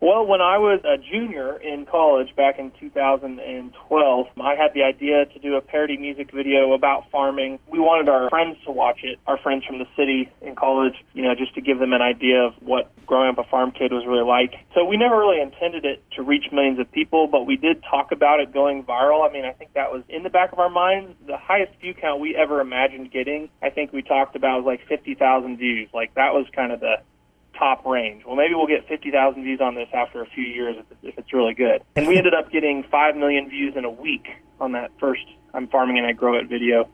Well, when I was a junior in college back in 2012, I had the idea to do a parody music video about farming. We wanted our friends to watch it, our friends from the city in college, just to give them an idea of what growing up a farm kid was really like. So we never really intended it to reach millions of people, but we did talk about it going viral. I mean, I think that was in the back of our minds. The highest view count we ever imagined getting, I think we talked about was like 50,000 views. Like, that was kind of the top range. Well, maybe we'll get 50,000 views on this after a few years if it's really good. And we ended up getting 5 million views in a week on that first I'm Farming and I Grow It video.